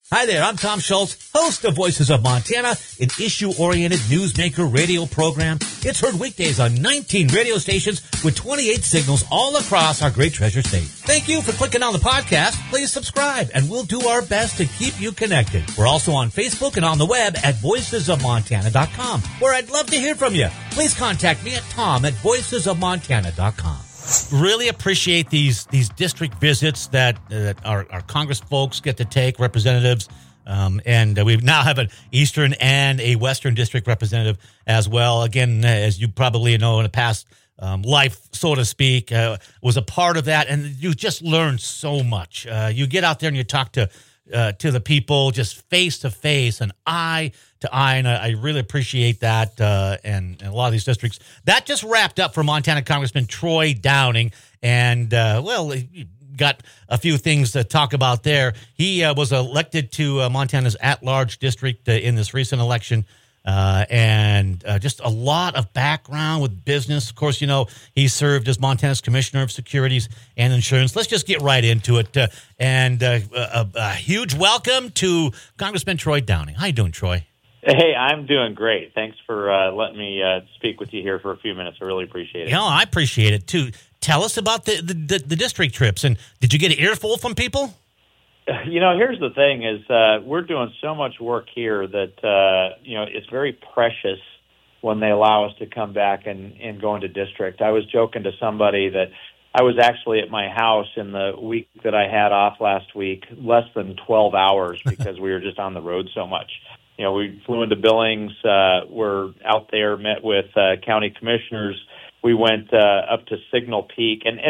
Hi there, I'm Tom Schultz, host of Voices of Montana, an issue-oriented newsmaker radio program. It's heard weekdays on 19 radio stations with 28 signals all across our great treasure state. Thank you for clicking on the podcast. Please subscribe, and we'll do our best to keep you connected. We're also on Facebook and on the web at voicesofmontana.com, where I'd love to hear from you. Please contact me at tom@voicesofmontana.com. Really appreciate these district visits that our Congress folks get to take, representatives, and we now have an Eastern and a Western district representative as well. Again, as you probably know in the past life, so to speak, was a part of that, and you just learn so much. You get out there and you talk to the people just face to face and eye to eye, and I really appreciate that. And a lot of these districts that just wrapped up for Montana Congressman Troy Downing, and he got a few things to talk about there. He was elected to Montana's at-large district in this recent election. And just a lot of background with business. Of course, you know, he served as Montana's Commissioner of Securities and Insurance. Let's just get right into it. And a huge welcome to Congressman Troy Downing. How you doing, Troy? Hey, I'm doing great. Thanks for letting me speak with you here for a few minutes. I really appreciate it. No, I appreciate it, too. Tell us about the district trips. And did you get an earful from people? You know, here's the thing is we're doing so much work here that, it's very precious when they allow us to come back and go into district. I was joking to somebody that I was actually at my house in the week that I had off last week, less than 12 hours because we were just on the road so much. You know, we flew into Billings. We're out there, met with county commissioners. We went up to Signal Peak. And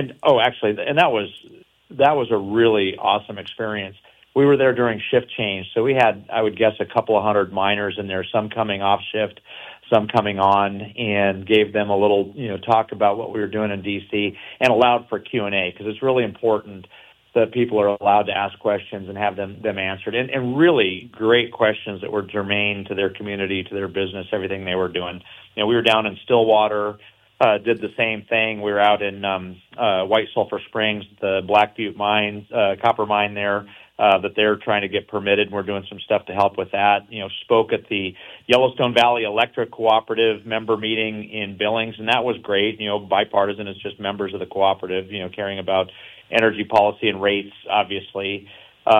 that was a really awesome experience. We were there during shift change, so we had, I would guess, a couple of hundred miners in there, some coming off shift, some coming on, and gave them a little, talk about what we were doing in D.C. and allowed for Q&A, because it's really important that people are allowed to ask questions and have them answered, and really great questions that were germane to their community, to their business, everything they were doing. You know, we were down in Stillwater, did the same thing. We were out in White Sulphur Springs, the Black Butte mine, copper mine there, that they're trying to get permitted, and we're doing some stuff to help with that. You know, spoke at the Yellowstone Valley Electric Cooperative member meeting in Billings, and that was great. You know, bipartisan, it's just members of the cooperative, caring about energy policy and rates, obviously.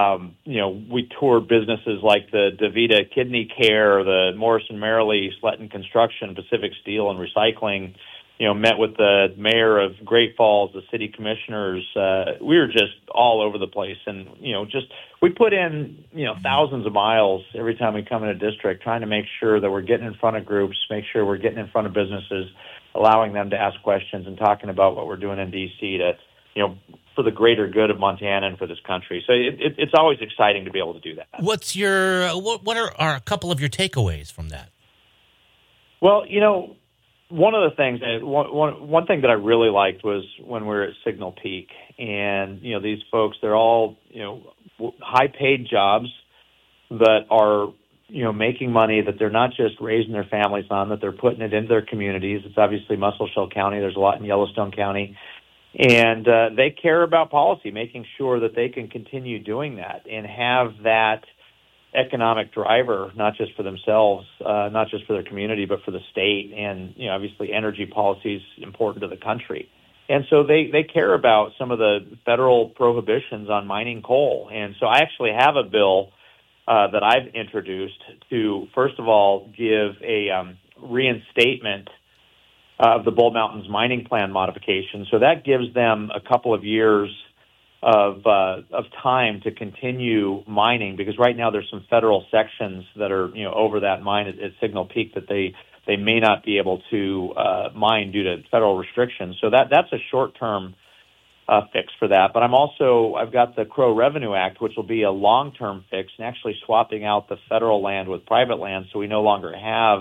We toured businesses like the DaVita Kidney Care, the Morrison Merrily Sletton Construction, Pacific Steel and Recycling. Met with the mayor of Great Falls, the city commissioners. We were just all over the place. And, we put in, thousands of miles every time we come in a district, trying to make sure that we're getting in front of groups, make sure we're getting in front of businesses, allowing them to ask questions and talking about what we're doing in D.C. to, for the greater good of Montana and for this country. So it's always exciting to be able to do that. What are a couple of your takeaways from that? Well, one of the things, one thing that I really liked was when we were at Signal Peak, and these folks, they're all high-paid jobs that are making money that they're not just raising their families on, that they're putting it into their communities. It's obviously Muscle County. There's a lot in Yellowstone County, and they care about policy, making sure that they can continue doing that and have that economic driver, not just for themselves, not just for their community, but for the state. And, obviously energy policy is important to the country. And so they care about some of the federal prohibitions on mining coal. And so I actually have a bill that I've introduced to, first of all, give a reinstatement of the Bull Mountains mining plan modification. So that gives them a couple of years of time to continue mining, because right now there's some federal sections that are over that mine at Signal Peak that they may not be able to mine due to federal restrictions. So that's a short-term fix for that. But I've got the Crow Revenue Act, which will be a long-term fix, and actually swapping out the federal land with private land, so we no longer have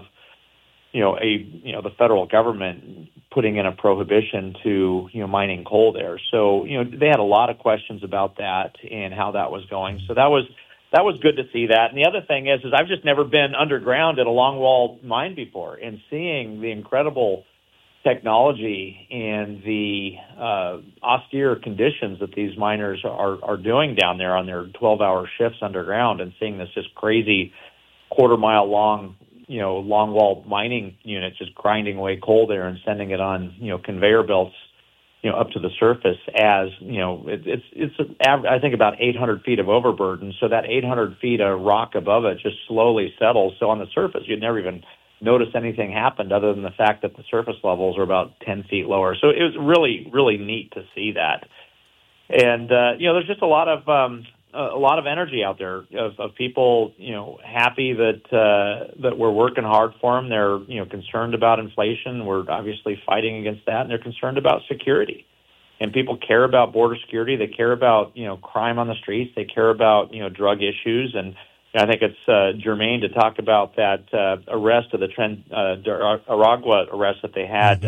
the federal government putting in a prohibition to, mining coal there. So, they had a lot of questions about that and how that was going. So that was good to see that. And the other thing is I've just never been underground at a longwall mine before, and seeing the incredible technology and the austere conditions that these miners are doing down there on their 12-hour shifts underground, and seeing this just crazy quarter-mile long, long-wall mining unit just grinding away coal there and sending it on, conveyor belts, up to the surface as, it's I think about 800 feet of overburden. So that 800 feet of rock above it just slowly settles. So on the surface, you'd never even notice anything happened other than the fact that the surface levels are about 10 feet lower. So it was really, really neat to see that. And, there's just a lot of energy out there of people, happy that we're working hard for them. They're, concerned about inflation. We're obviously fighting against that, and they're concerned about security. And people care about border security. They care about, crime on the streets. They care about, drug issues. And I think it's germane to talk about that arrest of the Aragua arrest that they had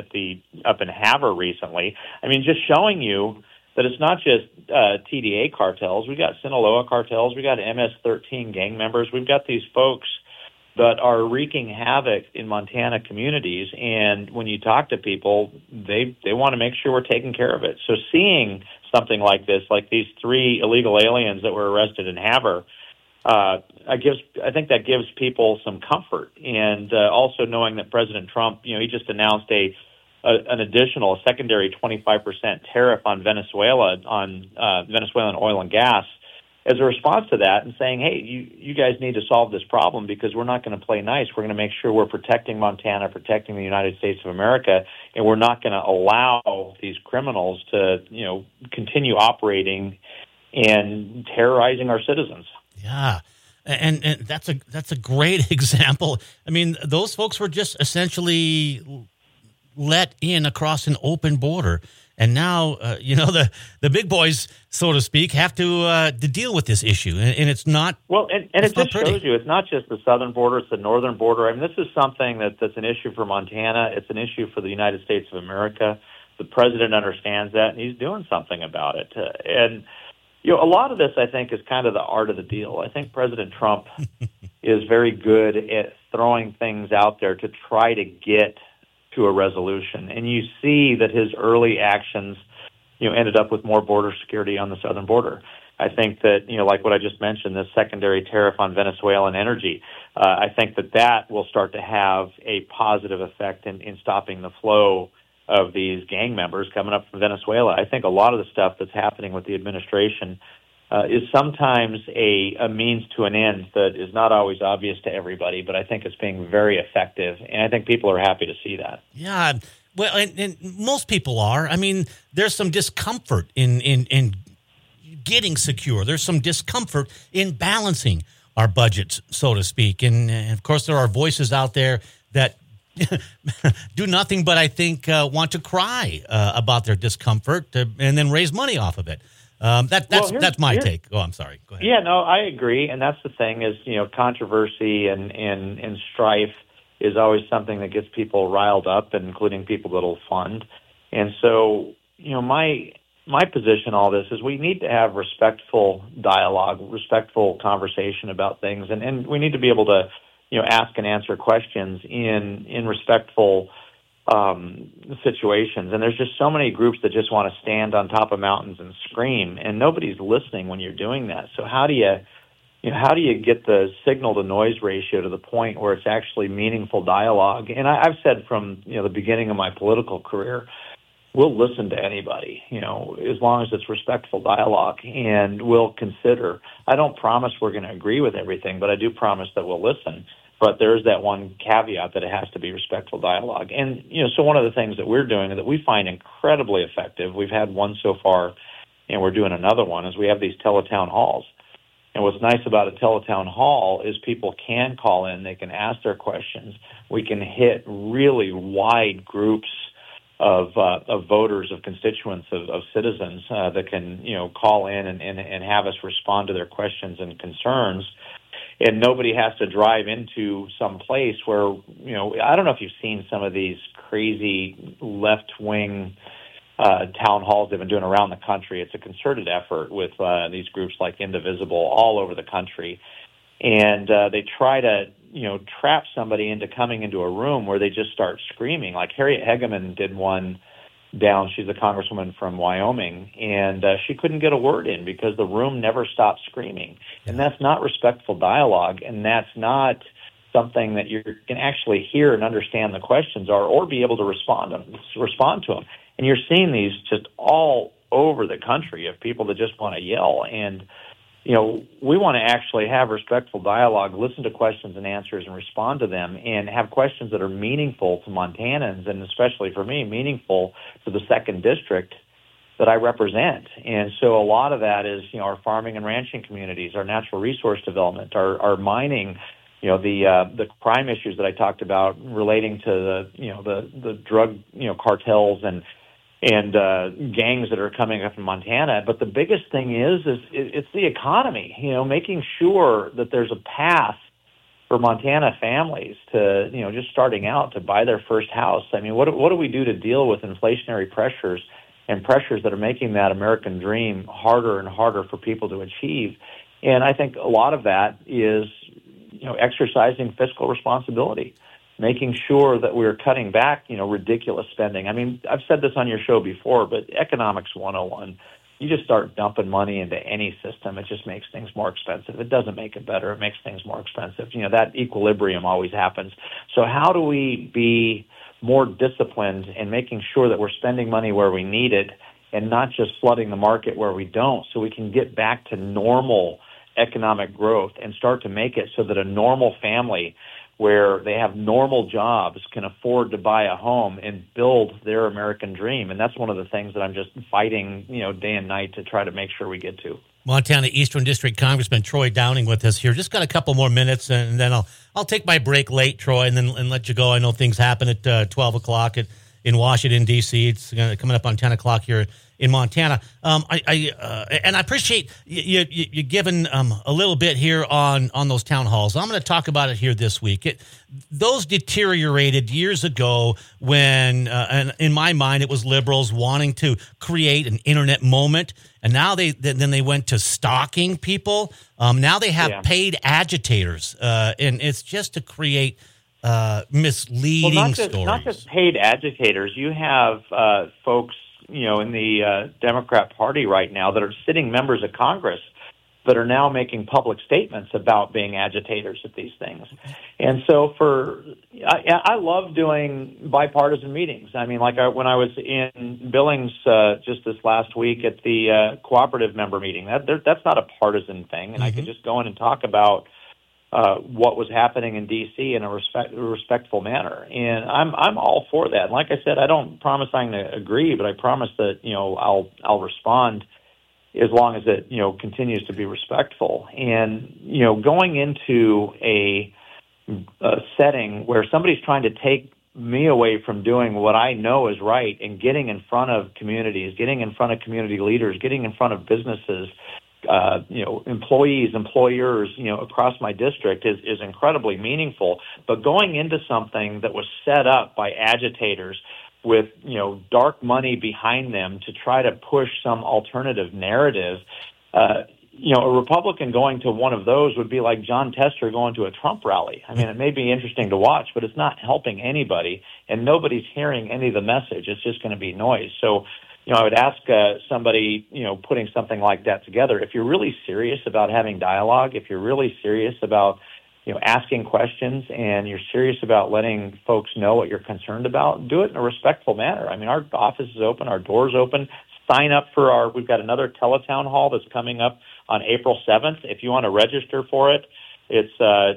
up in Havre recently. I mean, just showing you that it's not just TDA cartels. We got Sinaloa cartels. We got MS-13 gang members. We've got these folks that are wreaking havoc in Montana communities. And when you talk to people, they want to make sure we're taking care of it. So seeing something like this, like these 3 illegal aliens that were arrested in Havre, I think that gives people some comfort. And also knowing that President Trump, he just announced an additional secondary 25% tariff on Venezuela, on Venezuelan oil and gas, as a response to that, and saying, hey, you guys need to solve this problem because we're not going to play nice. We're going to make sure we're protecting Montana, protecting the United States of America, and we're not going to allow these criminals to, continue operating and terrorizing our citizens. Yeah. And that's a great example. I mean, those folks were just essentially let in across an open border. And now, the big boys, so to speak, have to deal with this issue. And it's not well, and it just shows you it's not just the southern border, it's the northern border. I mean, this is something that's an issue for Montana. It's an issue for the United States of America. The president understands that, and he's doing something about it. And, a lot of this, I think, is kind of the art of the deal. I think President Trump is very good at throwing things out there to try to get to a resolution. And you see that his early actions, ended up with more border security on the southern border. I think that, like what I just mentioned, this secondary tariff on Venezuelan energy, I think that will start to have a positive effect in stopping the flow of these gang members coming up from Venezuela. I think a lot of the stuff that's happening with the administration is sometimes a means to an end that is not always obvious to everybody, but I think it's being very effective, and I think people are happy to see that. Yeah, well, and most people are. I mean, there's some discomfort in getting secure. There's some discomfort in balancing our budgets, so to speak, and of course there are voices out there that do nothing but, I think, want to cry about their discomfort and then raise money off of it. That's my take. Oh, I'm sorry. Go ahead. Yeah, no, I agree. And that's the thing is, controversy and strife is always something that gets people riled up, and including people that'll fund. And so, my position on all this is we need to have respectful dialogue, respectful conversation about things, and we need to be able to ask and answer questions in respectful situations. And there's just so many groups that just want to stand on top of mountains and scream, and nobody's listening when you're doing that. So how do you get the signal to noise ratio to the point where it's actually meaningful dialogue? And I've said from the beginning of my political career, we'll listen to anybody, as long as it's respectful dialogue, and we'll consider. I don't promise we're going to agree with everything, but I do promise that we'll listen. But there's that one caveat that it has to be respectful dialogue. And, so one of the things that we're doing that we find incredibly effective, we've had one so far, and we're doing another one, is we have these teletown halls. And what's nice about a teletown hall is people can call in, they can ask their questions. We can hit really wide groups of voters, of constituents, of citizens that can, call in and have us respond to their questions and concerns. And nobody has to drive into some place where, I don't know if you've seen some of these crazy left-wing town halls they've been doing around the country. It's a concerted effort with these groups like Indivisible all over the country. And they try to trap somebody into coming into a room where they just start screaming. Like Harriet Hegeman did one down. She's a congresswoman from Wyoming, and she couldn't get a word in because the room never stopped screaming. And that's not respectful dialogue, and that's not something that you can actually hear and understand the questions are, or be able to respond to them. And you're seeing these just all over the country of people that just want to yell. And we want to actually have respectful dialogue, listen to questions and answers, and respond to them, and have questions that are meaningful to Montanans, and especially for me, meaningful to the 2nd District that I represent. And so a lot of that is, our farming and ranching communities, our natural resource development, our mining, the crime issues that I talked about relating to the drug, cartels and gangs that are coming up in Montana. But the biggest thing is it's the economy, making sure that there's a path for Montana families to, just starting out to buy their first house. I mean, what do we do to deal with inflationary pressures and pressures that are making that American dream harder and harder for people to achieve? And I think a lot of that is, exercising fiscal responsibility, making sure that we're cutting back, ridiculous spending. I mean, I've said this on your show before, but economics 101, you just start dumping money into any system, it just makes things more expensive. It doesn't make it better. It makes things more expensive. That equilibrium always happens. So how do we be more disciplined in making sure that we're spending money where we need it and not just flooding the market where we don't, so we can get back to normal economic growth and start to make it so that a normal family where they have normal jobs can afford to buy a home and build their American dream. And that's one of the things that I'm just fighting, day and night to try to make sure we get to. Montana Eastern District Congressman Troy Downing with us here. Just got a couple more minutes, and then I'll take my break late, Troy, and let you go. I know things happen at 12 o'clock in Washington, D.C. It's coming up on 10 o'clock here in Montana. And I appreciate you giving a little bit here on those town halls. I'm going to talk about it here this week. Those deteriorated years ago when, and in my mind, it was liberals wanting to create an internet moment, and now then they went to stalking people. Now they have paid agitators, and it's just to create misleading stories. Not just paid agitators. You have folks, in the Democrat Party right now that are sitting members of Congress that are now making public statements about being agitators at these things. And so I love doing bipartisan meetings. I mean, when I was in Billings just this last week at the cooperative member meeting, that's not a partisan thing, and I could just go in and talk about what was happening in D.C. in a respectful manner. And I'm all for that. And like I said, I don't promise I'm going to agree, but I promise that, I'll respond as long as it, continues to be respectful. And, going into a setting where somebody's trying to take me away from doing what I know is right and getting in front of communities, getting in front of community leaders, getting in front of businesses, employees, employers, across my district is incredibly meaningful. But going into something that was set up by agitators with, dark money behind them to try to push some alternative narrative, a Republican going to one of those would be like John Tester going to a Trump rally. I mean, it may be interesting to watch, but it's not helping anybody, and nobody's hearing any of the message. It's just going to be noise. So, I would ask somebody, putting something like that together, if you're really serious about having dialogue, if you're really serious about, asking questions, and you're serious about letting folks know what you're concerned about, do it in a respectful manner. I mean, our office is open, our door's open. Sign up for we've got another teletown hall that's coming up on April 7th. If you want to register for it, it's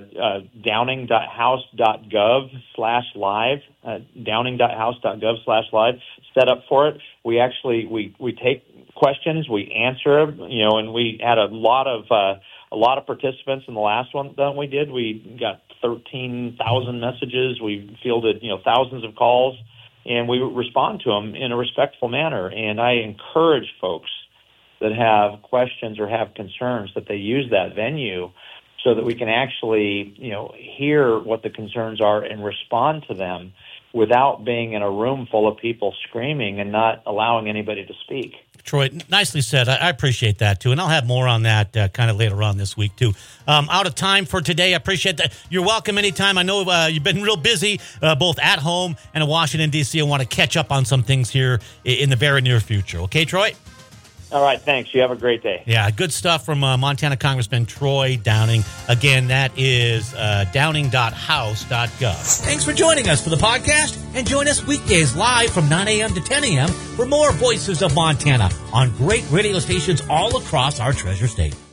downing.house.gov/live, downing.house.gov/live. Set up for it. We actually we take questions, we answer them, and we had a lot of participants in the last one that we did. We got 13,000 messages. We fielded thousands of calls, and we respond to them in a respectful manner. And I encourage folks that have questions or have concerns that they use that venue so that we can actually, hear what the concerns are and respond to them without being in a room full of people screaming and not allowing anybody to speak. Troy, nicely said. I appreciate that, too. And I'll have more on that kind of later on this week, too. Out of time for today. I appreciate that. You're welcome anytime. I know you've been real busy, both at home and in Washington, D.C. I want to catch up on some things here in the very near future. Okay, Troy? All right, thanks. You have a great day. Yeah, good stuff from Montana Congressman Troy Downing. Again, that is downing.house.gov. Thanks for joining us for the podcast, and join us weekdays live from 9 a.m. to 10 a.m. for more Voices of Montana on great radio stations all across our treasure state.